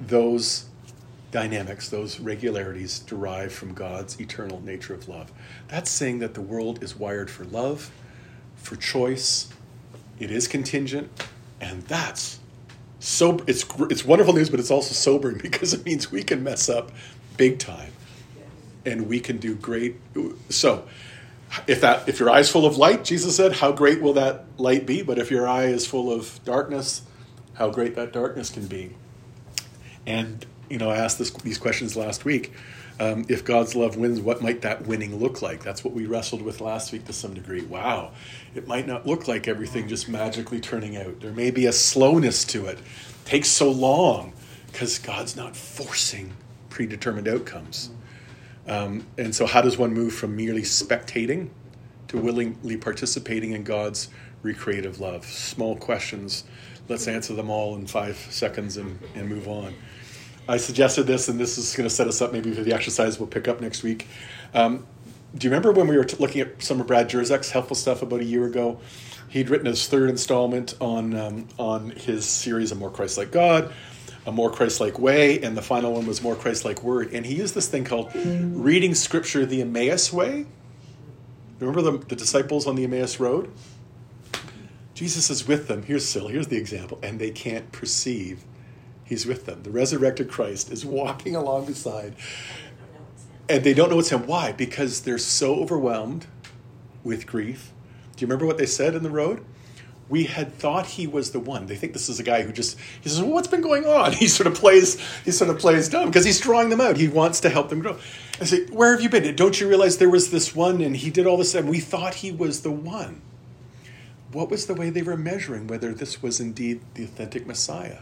those dynamics, those regularities derive from God's eternal nature of love. That's saying that the world is wired for love, for choice. It is contingent, and that's so it's wonderful news, but it's also sobering because it means we can mess up big time, and we can do great. So, if your eye is full of light, Jesus said, how great will that light be? But if your eye is full of darkness, how great that darkness can be. And I asked these questions last week. If God's love wins, what might that winning look like? That's what we wrestled with last week to some degree. Wow, it might not look like everything just magically turning out. There may be a slowness to it. It takes so long because God's not forcing predetermined outcomes. And so how does one move from merely spectating to willingly participating in God's recreative love? Small questions. Let's answer them all in 5 seconds and move on. I suggested this, and this is going to set us up maybe for the exercise we'll pick up next week. Do you remember when we were looking at some of Brad Jerzak's helpful stuff about a year ago? He'd written his 3rd installment on his series, A More Christ-Like God, A More Christ-Like Way, and the final one was More Christ-Like Word. And he used this thing called reading Scripture the Emmaus way. Remember the disciples on the Emmaus Road? Jesus is with them. Here's the example. And they can't perceive He's with them. The resurrected Christ is walking along beside. And they don't know it's him. Why? Because they're so overwhelmed with grief. Do you remember what they said in the road? We had thought he was the one. They think this is a guy who he says, well, what's been going on? He sort of plays dumb because he's drawing them out. He wants to help them grow. I say, where have you been? Don't you realize there was this one and he did all this and we thought he was the one? What was the way they were measuring whether this was indeed the authentic Messiah?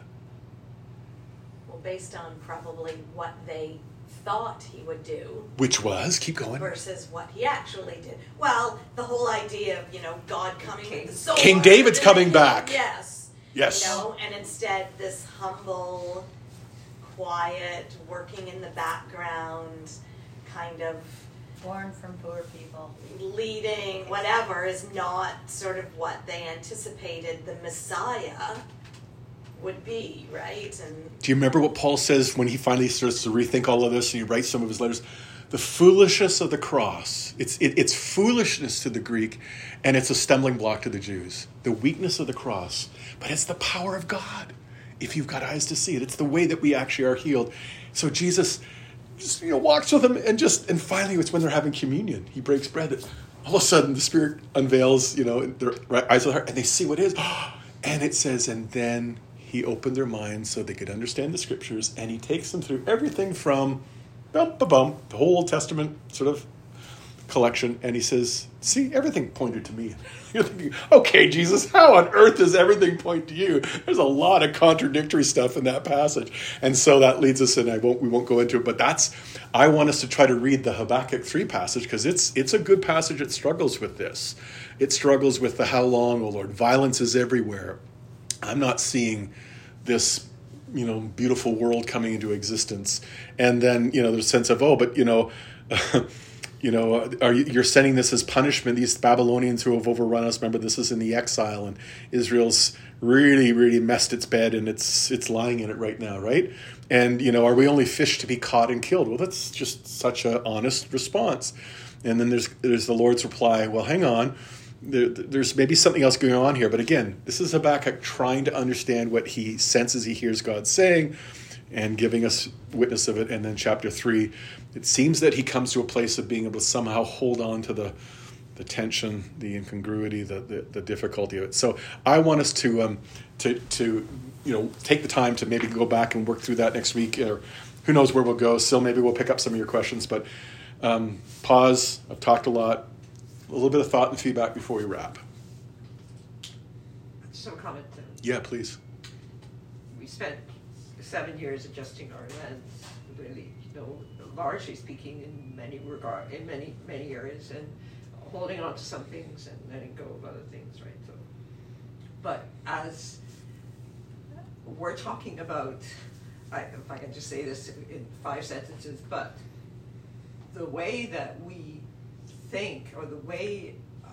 Based on probably what they thought he would do. Which was? Keep going. Versus what he actually did. Well, the whole idea of, God coming with the sword. King David's coming back. Yes. And instead this humble, quiet, working in the background, kind of born from poor people, leading, whatever, is not sort of what they anticipated the Messiah would be, right? And do you remember what Paul says when he finally starts to rethink all of this and he writes some of his letters? The foolishness of the cross. It's foolishness to the Greek, and it's a stumbling block to the Jews. The weakness of the cross. But it's the power of God. If you've got eyes to see it, it's the way that we actually are healed. So Jesus just, walks with them and finally it's when they're having communion. He breaks bread. All of a sudden the Spirit unveils, their eyes of the heart, and they see what it is. And it says, and then he opened their minds so they could understand the Scriptures, and he takes them through everything from the whole Old Testament sort of collection, and he says, see, everything pointed to me. You're thinking, okay, Jesus, how on earth does everything point to you? There's a lot of contradictory stuff in that passage. And so that leads us, and we won't go into it, but I want us to try to read the Habakkuk 3 passage, because it's a good passage. It struggles with this. It struggles with the how long, O Lord. Violence is everywhere. I'm not seeing this, beautiful world coming into existence. And then, there's a sense of, you're sending this as punishment, these Babylonians who have overrun us. Remember, this is in the exile, and Israel's really, really messed its bed, and it's lying in it right now, right? And, are we only fish to be caught and killed? Well, that's just such an honest response. And then there's the Lord's reply, well, hang on. There's maybe something else going on here. But again, this is Habakkuk trying to understand what he senses he hears God saying and giving us witness of it. And then chapter 3, it seems that he comes to a place of being able to somehow hold on to the tension, the incongruity, the difficulty of it. So I want us to take the time to maybe go back and work through that next week. Or who knows where we'll go. Still, maybe we'll pick up some of your questions. But pause. I've talked a lot. A little bit of thought and feedback before we wrap. Some comment. Yeah, please. We spent 7 years adjusting our lens, really, largely speaking, in many areas, and holding on to some things and letting go of other things, right? So, but as we're talking about, if I can just say this in 5 sentences, but the way that we think, or the way,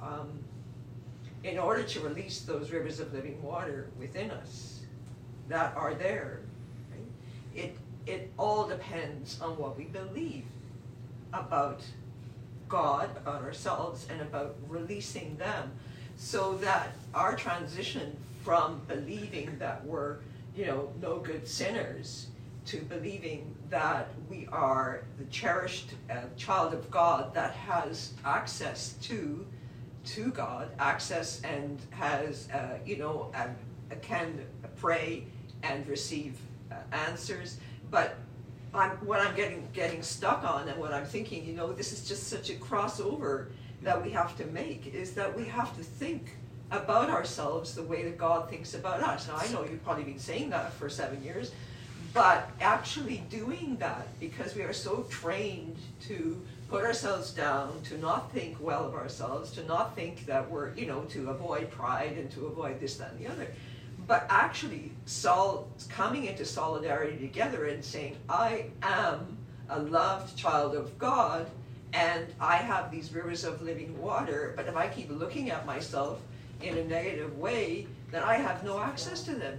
in order to release those rivers of living water within us that are there, right, it all depends on what we believe about God, about ourselves, and about releasing them, so that our transition from believing that we're, no good sinners, to believing that we are the cherished child of God that has access to God, access, and has, can pray and receive answers. But what I'm getting stuck on, and what I'm thinking, this is just such a crossover that we have to make, is that we have to think about ourselves the way that God thinks about us. Now, I know you've probably been saying that for 7 years, but actually doing that, because we are so trained to put ourselves down, to not think well of ourselves, to not think that we're, to avoid pride and to avoid this, that, and the other. But actually coming into solidarity together and saying, I am a loved child of God, and I have these rivers of living water, but if I keep looking at myself in a negative way, then I have no access to them.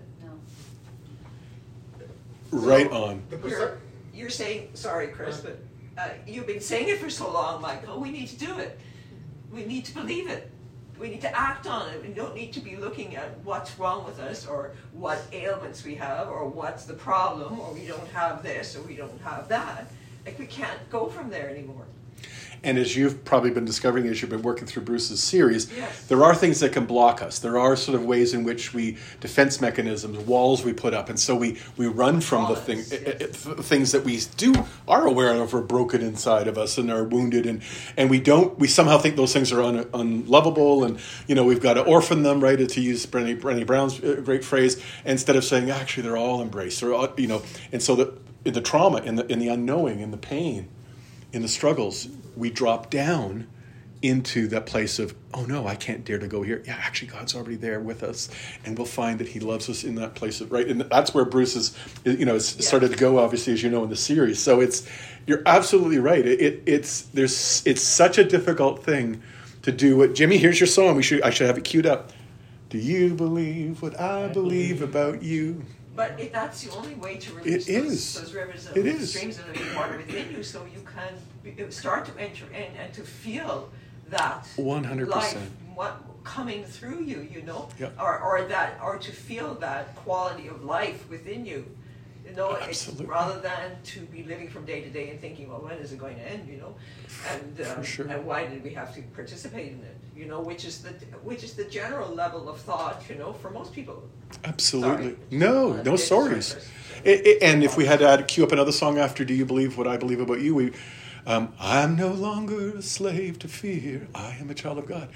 Right on. You're saying, sorry, Chris, but you've been saying it for so long, Michael. We need to do it. We need to believe it. We need to act on it. We don't need to be looking at what's wrong with us, or what ailments we have, or what's the problem, or we don't have this, or we don't have that. Like, we can't go from there anymore. And as you've probably been discovering as you've been working through Bruce's series, yes, there are things that can block us. There are sort of ways in which defense mechanisms, walls we put up. And so we run from the things that we are aware of are broken inside of us and are wounded. And we somehow think those things are unlovable. And, we've got to orphan them, right, to use Brené Brown's great phrase, instead of saying, actually, they're all embraced. They're all, and so in the trauma, in the unknowing, in the pain, in the struggles, we drop down into that place of, oh no, I can't dare to go here. Yeah, actually, God's already there with us, and we'll find that He loves us in that place of, right. And that's where Bruce has started to go, obviously, as you know, in the series. So you're absolutely right. It's such a difficult thing to do. What Jimmy? Here's your song. I should have it queued up. Do you believe what I believe about you? But that's the only way to release those rivers of streams of living water within you, so you can start to enter in and to feel that 100% life coming through you, Yep. or to feel that quality of life within you. Absolutely. Rather than to be living from day to day and thinking, well, when is it going to end, and sure. And why did we have to participate in it, which is the general level of thought, for most people. Absolutely. Sorry. No sorries. And if we had to cue up another song after Do You Believe What I Believe About You, I'm no longer a slave to fear. I am a child of God.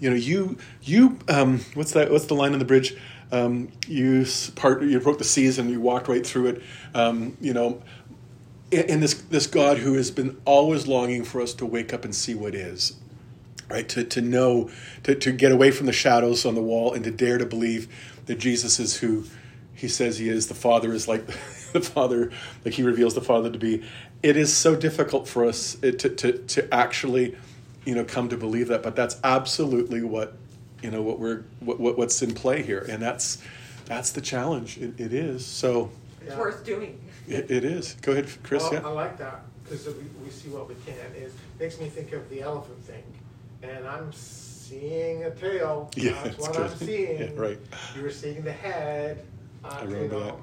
What's the line on the bridge? You broke the seas and you walked right through it. And this God who has been always longing for us to wake up and see what is, right? To know, to get away from the shadows on the wall and to dare to believe that Jesus is who He says He is. The Father is like the Father, like He reveals the Father to be. It is so difficult for us to actually, come to believe that. But that's absolutely what's in play here, and that's the challenge. It is so. It's worth doing. It is. Go ahead, Chris. Well, yeah. I like that, because we see what we can. It makes me think of the elephant thing, and I'm seeing a tail. Yeah, that's what good. I'm seeing. Yeah, right. You're seeing the head. I remember that.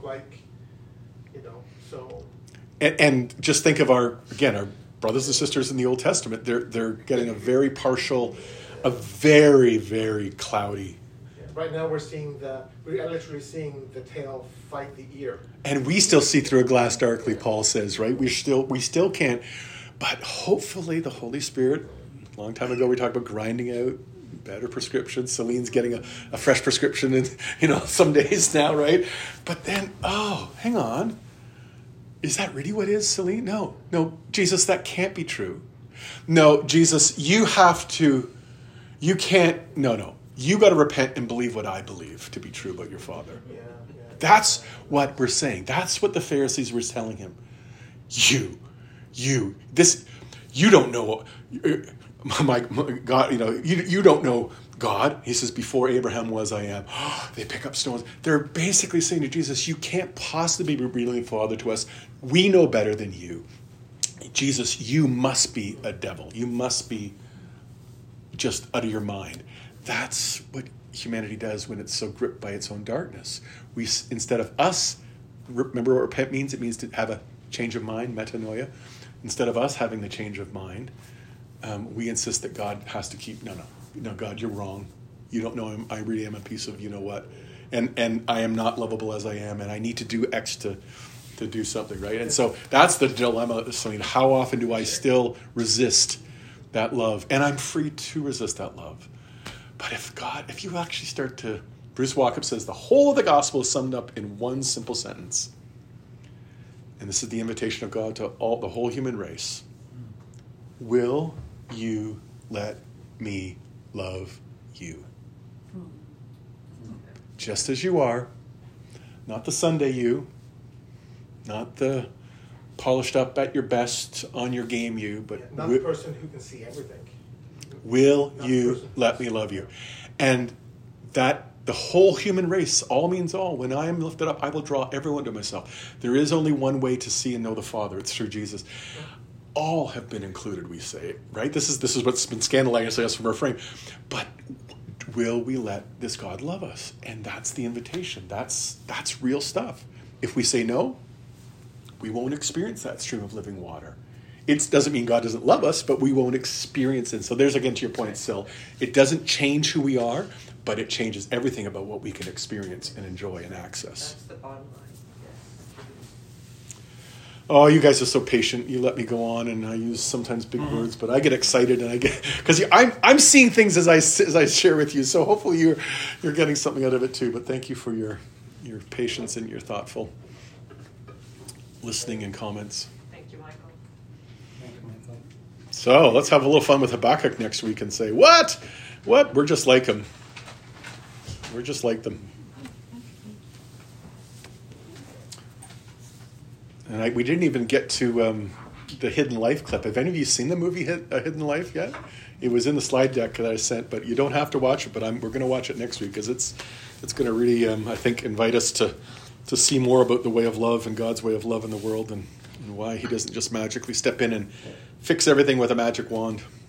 So. And just think of our brothers and sisters in the Old Testament. They're getting a very partial, a very, very cloudy. Yeah. Right now we're literally seeing the tail fight the ear. And we still see through a glass darkly, Paul says, right? We still can't. But hopefully the Holy Spirit, a long time ago we talked about grinding out better prescriptions. Celine's getting a fresh prescription in some days now, right? But then, hang on. Is that really what it is, Celine? No, Jesus, that can't be true. No, Jesus, you can't, you got to repent and believe what I believe to be true about your Father. Yeah. That's what we're saying. That's what the Pharisees were telling him. You don't know. my God, you don't know God. He says, before Abraham was, I am. They pick up stones. They're basically saying to Jesus, you can't possibly be revealing the Father to us. We know better than you. Jesus, you must be a devil. You must be just out of your mind. That's what humanity does when it's so gripped by its own darkness. We, instead of us, remember what repent means? It means to have a change of mind, metanoia. Instead of us having the change of mind, we insist that God has to keep, no, God, you're wrong. You don't know him. I really am a piece of you-know-what. And I am not lovable as I am, and I need to do X to do something, right? And so that's the dilemma. So, how often do I still resist that love? And I'm free to resist that love. But if you actually start to, Bruce Walkup says, the whole of the gospel is summed up in one simple sentence. And this is the invitation of God to the whole human race. Will you let me love you? Just as you are. Not the Sunday you. Not the polished up at your best on your game you. But not the person who can see everything. Will you let me love you? And that the whole human race, all means all. When I am lifted up, I will draw everyone to myself. There is only one way to see and know the Father. It's through Jesus. All have been included, we say, right? This is what's been scandalizing us from our frame. But will we let this God love us? And that's the invitation. That's real stuff. If we say no, we won't experience that stream of living water. It doesn't mean God doesn't love us, but we won't experience it. So there's, again, to your point, Sil. It doesn't change who we are, but it changes everything about what we can experience and enjoy and access. That's the bottom line. Oh, you guys are so patient. You let me go on, and I use sometimes big words, but I get excited, and I get because I'm seeing things as I share with you. So hopefully you're getting something out of it too. But thank you for your patience and your thoughtful listening and comments. Thank you, Michael. So let's have a little fun with Habakkuk next week and say, what? We're just like him. We're just like them. And we didn't even get to the Hidden Life clip. Have any of you seen the movie Hidden Life yet? It was in the slide deck that I sent, but you don't have to watch it. But we're going to watch it next week because it's going to really, I think, invite us to see more about the way of love and God's way of love in the world and why he doesn't just magically step in and fix everything with a magic wand.